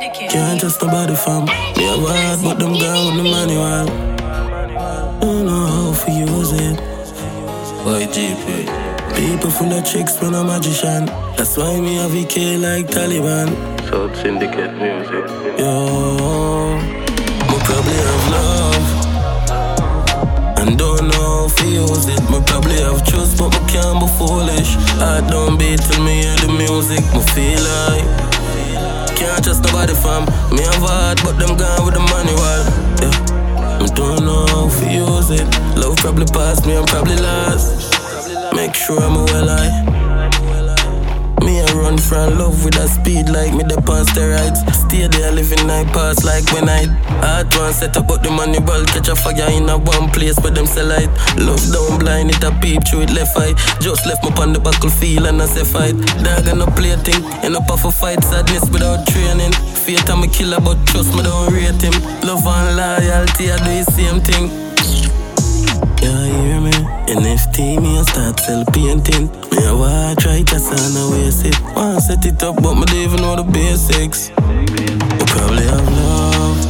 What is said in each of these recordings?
Can't trust nobody fam. Me have a heart but them gone with the manual. Don't know how to use it. YGP. People full of tricks when I'm a magician. That's why me have VK like Taliban. South Syndicate music. Yo, me probably have love and don't know how to use it. Me probably have trust but me can't be foolish. I don't beat till me hear the music. Me feel like can't trust nobody fam. Me have a heart but them gone with the manual. Yeah, me don't know how to use it. Love probably past me, I'm probably lost. Make sure I'm well me I run from love with a speed like me the on steroids. Stay there living night pass like when I hard one set up but the money ball catch a fire in a one place where them sell light. Love down blind it a peep through it left eye. Just left me on the battlefield and I say fight. Dog and no play thing, end up off a fight. Sadness without training. Fate I'm a killer but trust me don't rate him. Love and loyalty I do the same thing. Yeah, you hear me? NFT, me a start sell painting. Me a want try cause I know waste it. Want set it up, but me don't even know the basics. Me probably have love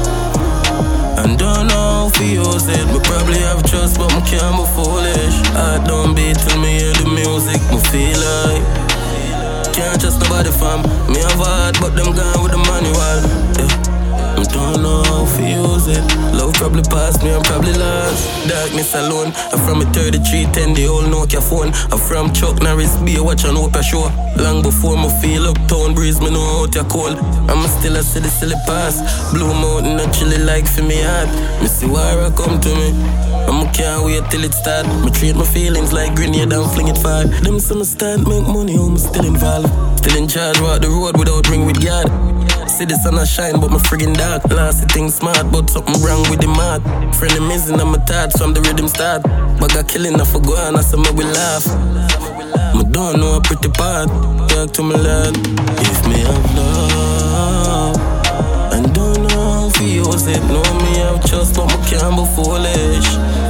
and don't know how to use it. Me probably have trust, but me can't be foolish. I don't beat till me hear the music. Me feel like can't trust nobody fam. Me have a heart, but them gone with the manual. Yeah. I don't know how to use it. Love probably past me, I'm probably lost. Darkness alone. I'm from a 3310, the old Nokia phone. I'm from Chuck Norris Bay, watch an Oprah show. Long before me feel uptown breeze, me know how to call. I'm still a silly past. Blue Mountain, not chilly like for me heart. Me see where I come to me. I can't wait till it start. Me treat my feelings like grenade and fling it far. Them some start make money, I'm still involved. Still in charge, walk the road without ring with God. See the sun a shine, but my friggin' dark. Last the thing smart, but something wrong with the math. Frenemies in my thoughts from the rhythm start. But I killing, I forgot, and I said me we laugh. Me don't know a pretty part. Talk to me lad. If me have love and don't know how to use it. Know me have trust, but me can't be foolish.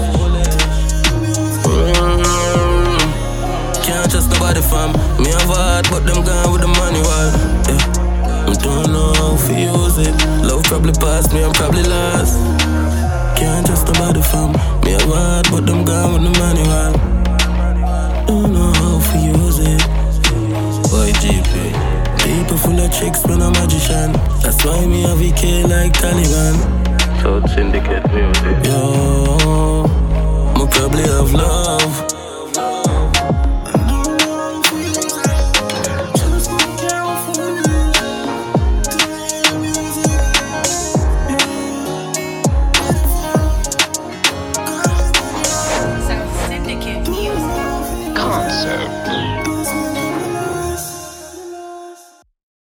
Can't trust nobody fam. Me have a heart, but them gone with the manual. Yeah. I don't know how to use it. Love probably past me, I'm probably lost. Can't trust nobody fam. Me have a heart, but them gone with the manual. Don't know how to use it. YGP. People full of tricks when I'm a magician. That's why me have VK like Taliban. South Syndicate music. Yo, me probably have love. Concert.